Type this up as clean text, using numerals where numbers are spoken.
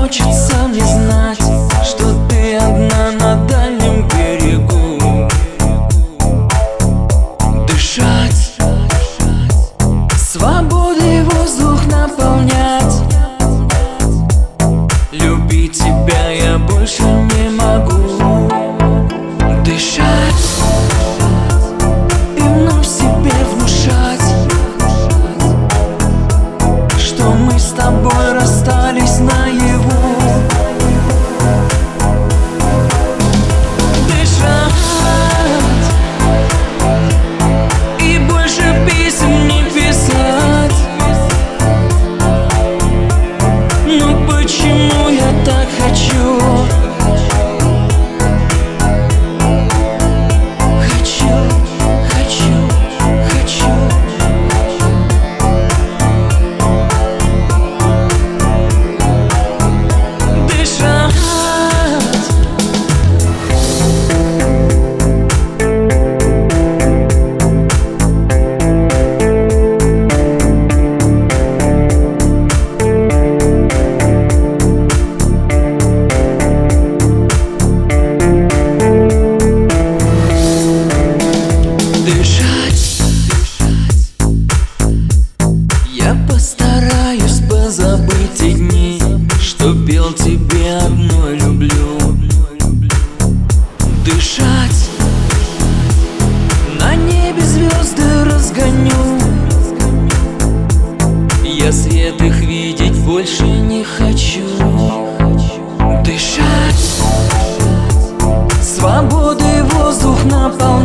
хочется мне знать, что ты одна на дальнем берегу. Дышать свободой воздух наполнять. Любить тебя я больше не могу. Дышать и вновь себе внушать, что мы с тобой расстались наяву. Дышать и больше писем не писать. Но почему я так хочу? Я постараюсь позабыть те дни, что пел тебе одной люблю. Дышать, на небе звезды разгоню. Я свет их видеть больше не хочу. Дышать, свободой воздух наполнять.